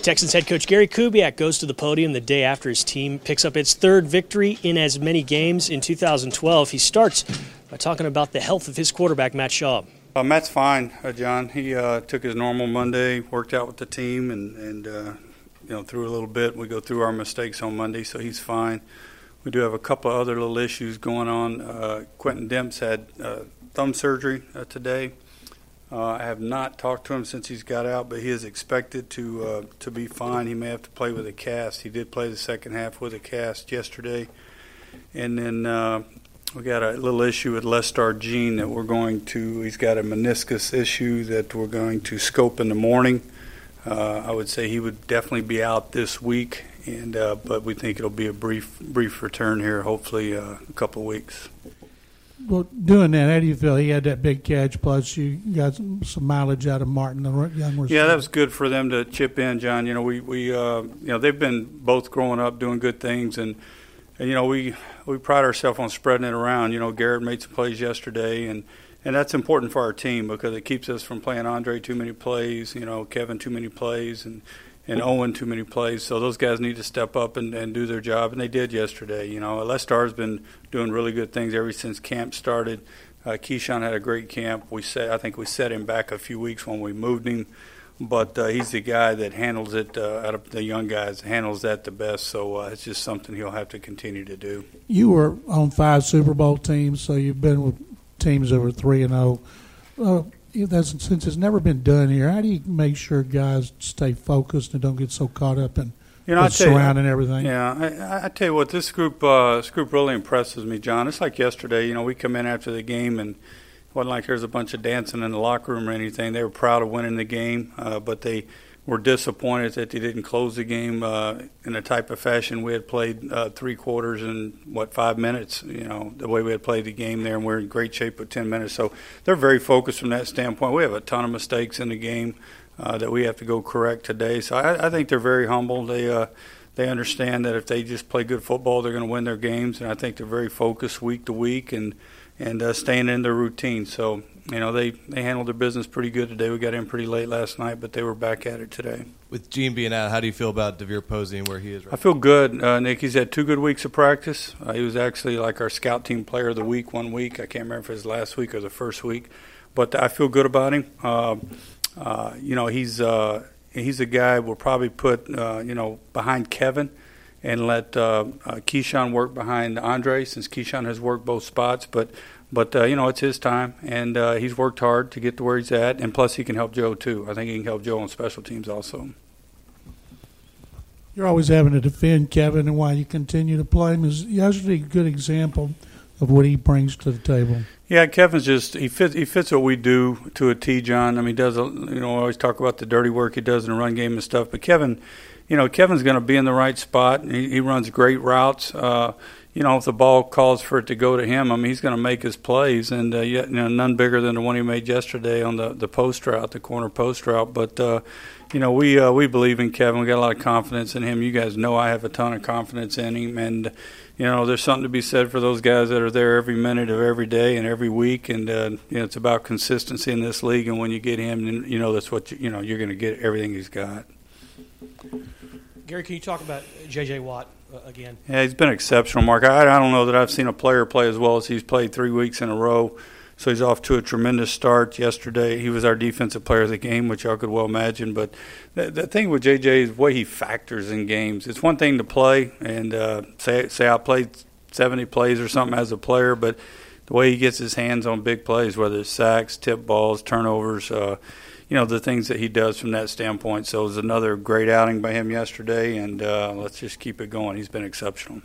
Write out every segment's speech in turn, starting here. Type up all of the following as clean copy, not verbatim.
Texans head coach Gary Kubiak goes to the podium the day after his team picks up its third victory in as many games in 2012. He starts by talking about the health of his quarterback, Matt Schaub. Matt's fine, John. He took his normal Monday, worked out with the team, and threw a little bit. We go through our mistakes on Monday, so he's fine. We do have a couple of other little issues going on. Quentin Demps had thumb surgery today. I have not talked to him since he's got out, but he is expected to be fine. He may have to play with a cast. He did play the second half with a cast yesterday. And then we got a little issue with Lestar Jean that he's got a meniscus issue that we're going to scope in the morning. I would say he would definitely be out this week, but we think it'll be a brief return here, hopefully a couple of weeks. Well, doing that, how do you feel? He had that big catch, plus you got some mileage out of Martin, the young receiver. Yeah, that was good for them to chip in, John. We they've been both growing up doing good things, and we pride ourselves on spreading it around. Garrett made some plays yesterday, and that's important for our team because it keeps us from playing Andre too many plays, Kevin too many plays, and Owen too many plays. So those guys need to step up and do their job, and they did yesterday. Lestar's been doing really good things ever since camp started. Keyshawn had a great camp. I think we set him back a few weeks when we moved him, but he's the guy that handles it out of the young guys, handles that the best. So it's just something he'll have to continue to do. You were on 5 Super Bowl teams, so you've been with teams that were 3-0. Since it's never been done here, how do you make sure guys stay focused and don't get so caught up in surrounding everything? Yeah, I tell you what, this group really impresses me, John. It's like yesterday. We come in after the game and it wasn't like there's a bunch of dancing in the locker room or anything. They were proud of winning the game, but they were disappointed that they didn't close the game in the type of fashion we had played 3 quarters in, 5 minutes, the way we had played the game there, and we're in great shape with 10 minutes. So they're very focused from that standpoint. We have a ton of mistakes in the game that we have to go correct today. So I think they're very humble. They understand that if they just play good football, they're going to win their games, and I think they're very focused week to week and staying in their routine. So, they handled their business pretty good today. We got in pretty late last night, but they were back at it today. With Gene being out, how do you feel about DeVier Posey and where he is right now? I feel good, Nick. He's had 2 good weeks of practice. He was actually like our scout team player of the week one week. I can't remember if it was last week or the first week. But I feel good about him. He's a guy we'll probably put, behind Kevin and let Keyshawn work behind Andre, since Keyshawn has worked both spots. But it's his time, and he's worked hard to get to where he's at, and plus he can help Joe too. I think he can help Joe on special teams also. You're always having to defend Kevin and why you continue to play him. Is yesterday a good example of what he brings to the table? Yeah, Kevin's he fits what we do to a T, John. I mean, he does always talk about the dirty work he does in the run game and stuff, but Kevin's going to be in the right spot. He runs great routes. If the ball calls for it to go to him, he's going to make his plays, and none bigger than the one he made yesterday on the post route, the corner post route. But we believe in Kevin. We got a lot of confidence in him. You guys know I have a ton of confidence in him, and there's something to be said for those guys that are there every minute of every day and every week. And it's about consistency in this league. And when you get him, that's what you're going to get everything he's got. Gary, can you talk about J.J. Watt again? Yeah, he's been exceptional, Mark. I don't know that I've seen a player play as well as he's played 3 weeks in a row. So he's off to a tremendous start yesterday. He was our defensive player of the game, which y'all could well imagine. But the thing with J.J. is the way he factors in games. It's one thing to play and say I played 70 plays or something as a player, but the way he gets his hands on big plays, whether it's sacks, tip balls, turnovers, the things that he does from that standpoint. So it was another great outing by him yesterday, and let's just keep it going. He's been exceptional.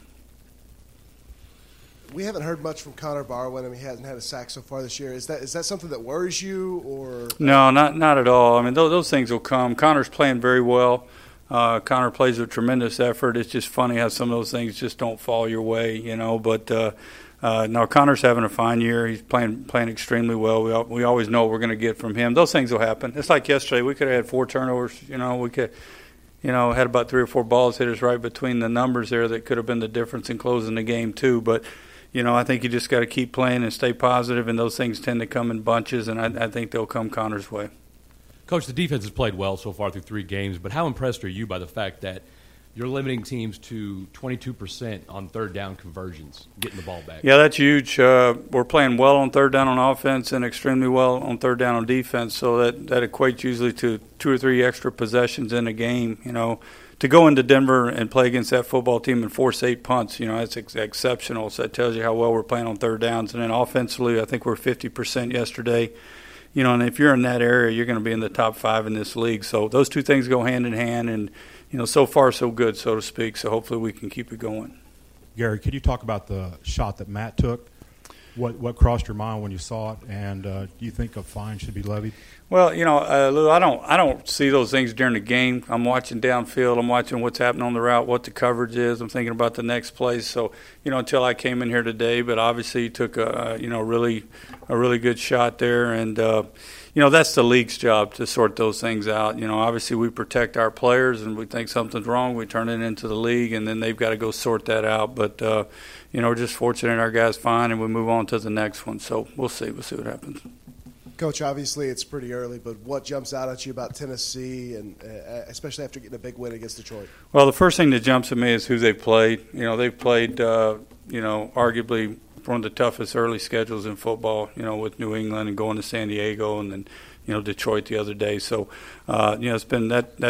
We haven't heard much from Connor Barwin. He hasn't had a sack so far this year. Is that something that worries you, or? No, not at all. Those things will come. Connor's playing very well. Connor plays with tremendous effort. It's just funny how some of those things just don't fall your way, But no, Connor's having a fine year. He's playing extremely well. We always know what we're going to get from him. Those things will happen. It's like yesterday. We could have had 4 turnovers. We could. Had about 3 or 4 balls hit us right between the numbers there that could have been the difference in closing the game too. But I think you just got to keep playing and stay positive, and those things tend to come in bunches, and I think they'll come Connor's way. Coach, the defense has played well so far through 3 games, but how impressed are you by the fact that you're limiting teams to 22% on third down conversions, getting the ball back? Yeah, that's huge. We're playing well on third down on offense and extremely well on third down on defense, so that equates usually to 2 or 3 extra possessions in a game. To go into Denver and play against that football team and force 8 punts, that's exceptional. So that tells you how well we're playing on third downs. And then offensively, I think we're 50% yesterday. And if you're in that area, you're going to be in the top 5 in this league. So those 2 things go hand in hand, and so far so good, so to speak. So hopefully we can keep it going. Gary, could you talk about the shot that Matt took? What crossed your mind when you saw it, and do you think a fine should be levied? Well, Lou, I don't see those things during the game. I'm watching downfield. I'm watching what's happening on the route, what the coverage is. I'm thinking about the next play. So, until I came in here today, but obviously he took a really good shot there, and that's the league's job to sort those things out. Obviously we protect our players, and we think something's wrong, we turn it into the league, and then they've got to go sort that out. But we're just fortunate our guys fine, and we move on to the next one. So we'll see what happens. Coach, obviously it's pretty early, but what jumps out at you about Tennessee, and especially after getting a big win against Detroit? Well, the first thing that jumps at me is who they've played. They've played, arguably one of the toughest early schedules in football, with New England and going to San Diego and then, Detroit the other day. So, it's been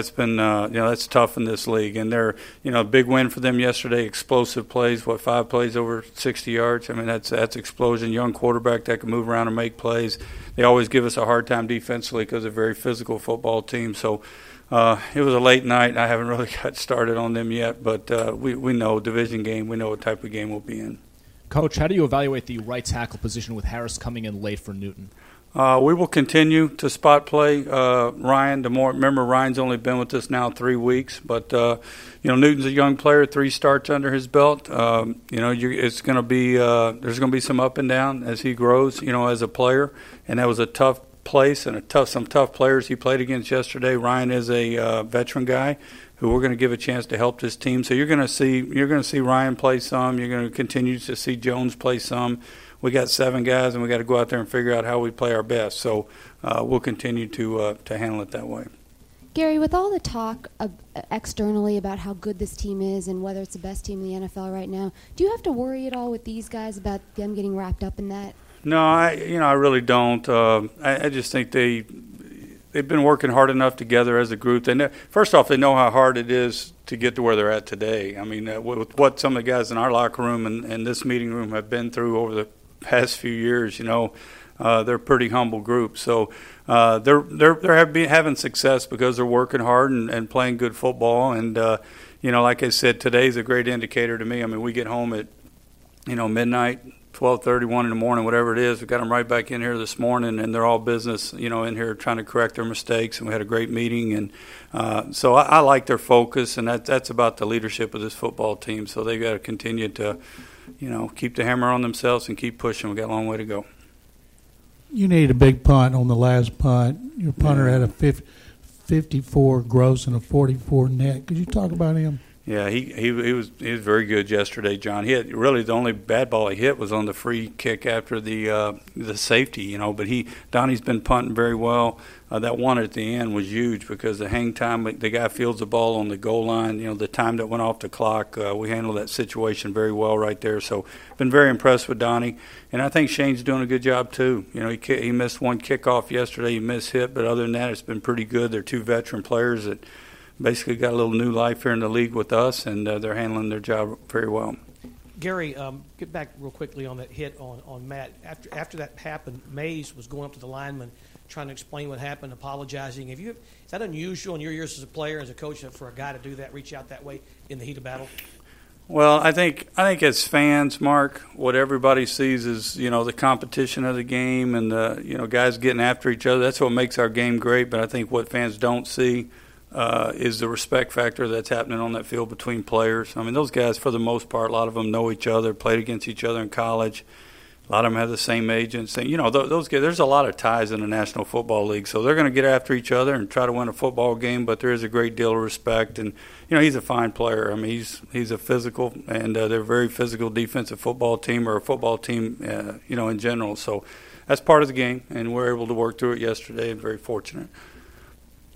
that's tough in this league. And they're, a big win for them yesterday, explosive plays, 5 plays over 60 yards. I mean, that's explosion. Young quarterback that can move around and make plays. They always give us a hard time defensively because they're a very physical football team. So, it was a late night. I haven't really got started on them yet, but we know division game. We know what type of game we'll be in. Coach, how do you evaluate the right tackle position with Harris coming in late for Newton? We will continue to spot play Ryan. Remember, Ryan's only been with us now 3 weeks, but Newton's a young player, 3 starts under his belt. It's going to be there's going to be some up and down as he grows, as a player, and that was a tough place and some tough players he played against yesterday. Ryan is a veteran guy who we're going to give a chance to help this team. So you're going to see Ryan play some. You're going to continue to see Jones play some. We got 7 guys, and we got to go out there and figure out how we play our best. So we'll continue to handle it that way. Gary, with all the talk externally about how good this team is and whether it's the best team in the NFL right now, do you have to worry at all with these guys about them getting wrapped up in that? No, I really don't. I just think they've been working hard enough together as a group. First off, they know how hard it is to get to where they're at today. I mean, with what some of the guys in our locker room and this meeting room have been through over the past few years, they're a pretty humble group. So they're having success because they're working hard and playing good football. And like I said, today's a great indicator to me. I mean, we get home at midnight, 12:30, 1 in the morning, whatever it is. We got them right back in here this morning, and they're all business, in here trying to correct their mistakes. And we had a great meeting, and so I like their focus, and that's about the leadership of this football team. So they got to continue to, keep the hammer on themselves and keep pushing. We got a long way to go. You need a big punt on the last punt. Your punter had a 54 gross and a 44 net. Could you talk about him? Yeah, he was very good yesterday, John. He had really the only bad ball he hit was on the free kick after the safety, but Donnie's been punting very well. That one at the end was huge because the hang time, the guy fields the ball on the goal line, the time that went off the clock, we handled that situation very well right there. So been very impressed with Donnie, and I think Shane's doing a good job too. He missed one kickoff yesterday, he missed hit, but other than that, it's been pretty good. They're 2 veteran players that basically got a little new life here in the league with us, and they're handling their job very well. Gary, get back real quickly on that hit on Matt. After that happened, Mays was going up to the lineman trying to explain what happened, apologizing. Is that unusual in your years as a player, as a coach, for a guy to do that, reach out that way in the heat of battle? Well, I think as fans, Mark, what everybody sees is, the competition of the game and the, guys getting after each other. That's what makes our game great, but I think what fans don't see is the respect factor that's happening on that field between players. I mean, those guys, for the most part, a lot of them know each other, played against each other in college. A lot of them have the same agents. And, those guys, there's a lot of ties in the National Football League. So they're going to get after each other and try to win a football game, but there is a great deal of respect. And, he's a fine player. I mean, he's a physical, and they're a very physical defensive football team, or a football team, in general. So that's part of the game, and we're able to work through it yesterday and very fortunate.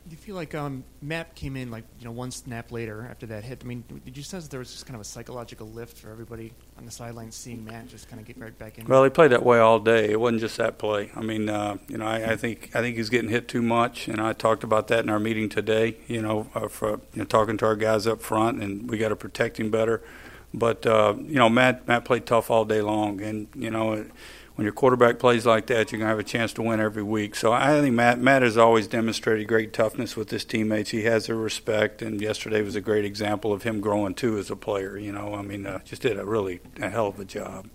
Do you feel like Matt came in one snap later after that hit? I mean, did you sense there was just kind of a psychological lift for everybody on the sideline seeing Matt just kind of get right back in? Well, he played that way all day. It wasn't just that play. I mean, I think he's getting hit too much, and I talked about that in our meeting today. Talking to our guys up front, and we got to protect him better. But Matt played tough all day long, and when your quarterback plays like that, you're going to have a chance to win every week. So I think Matt has always demonstrated great toughness with his teammates. He has their respect, and yesterday was a great example of him growing, too, as a player. Just did a hell of a job.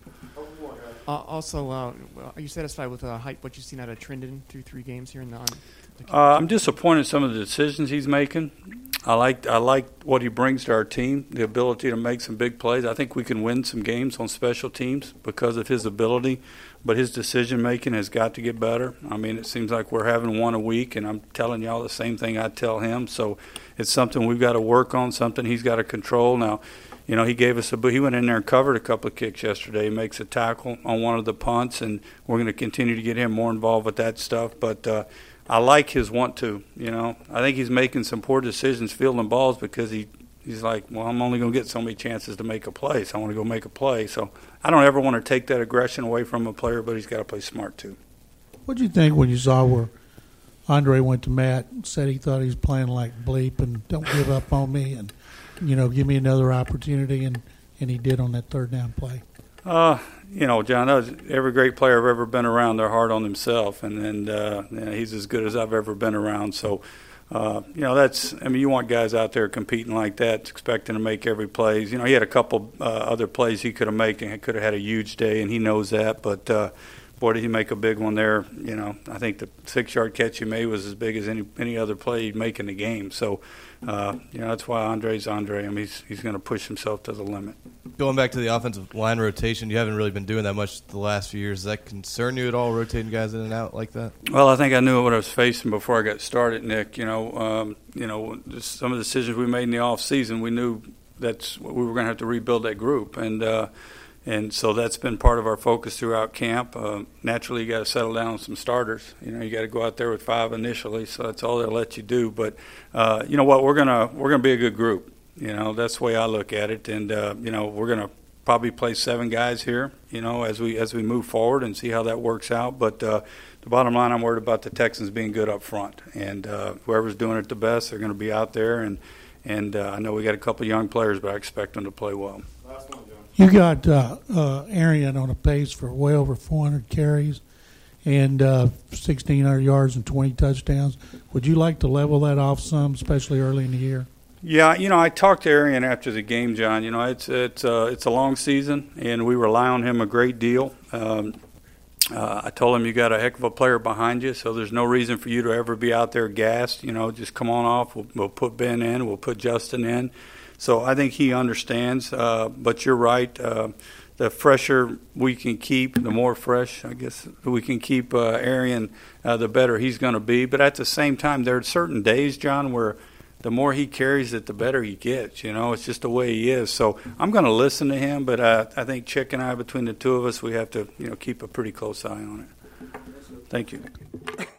Are you satisfied with what you've seen out of Trindon through 3 games here in the I'm disappointed in some of the decisions he's making. I like what he brings to our team, the ability to make some big plays. I think we can win some games on special teams because of his ability, but his decision-making has got to get better. I mean, it seems like we're having one a week, and I'm telling y'all the same thing I tell him. So it's something we've got to work on, something he's got to control. Now, he gave us he went in there and covered a couple of kicks yesterday. He makes a tackle on one of the punts, and we're going to continue to get him more involved with that stuff. But I like his want to. I think he's making some poor decisions fielding balls because he's like, well, I'm only going to get so many chances to make a play, so I want to go make a play. So I don't ever want to take that aggression away from a player, but he's got to play smart too. What did you think when you saw where Andre went to Matt and said he thought he was playing like bleep and don't give up on me and give me another opportunity, and he did on that third down play? John, every great player I've ever been around, they're hard on themselves, and he's as good as I've ever been around. So, you want guys out there competing like that, expecting to make every play. He had a couple other plays he could have made, and he could have had a huge day, and he knows that. But boy, did he make a big one there. I think the 6-yard catch he made was as big as any other play he'd make in the game. So, that's why Andre's Andre. I mean, he's going to push himself to the limit. Going back to the offensive line rotation, you haven't really been doing that much the last few years. Does that concern you at all, rotating guys in and out like that? Well, I think I knew what I was facing before I got started, Nick. Some of the decisions we made in the off season, we knew we were going to have to rebuild that group, and so that's been part of our focus throughout camp. Naturally, you got to settle down on some starters. You got to go out there with 5 initially, so that's all they'll let you do. But you know what? We're gonna be a good group. That's the way I look at it, and we're gonna probably play 7 guys here. As we move forward and see how that works out. But the bottom line, I'm worried about the Texans being good up front, and whoever's doing it the best, they're going to be out there. And I know we got a couple of young players, but I expect them to play well. You got Arian on a pace for way over 400 carries and 1,600 yards and 20 touchdowns. Would you like to level that off some, especially early in the year? Yeah, I talked to Arian after the game, John. It's a long season, and we rely on him a great deal. I told him you got a heck of a player behind you, so there's no reason for you to ever be out there gassed. Just come on off. We'll put Ben in. We'll put Justin in. So I think he understands. But you're right. The fresher we can keep, the more fresh, I guess, we can keep Arian, the better he's going to be. But at the same time, there are certain days, John, where the more he carries it, the better he gets. It's just the way he is. So I'm going to listen to him, but I think Chick and I, between the two of us, we have to keep a pretty close eye on it. Thank you.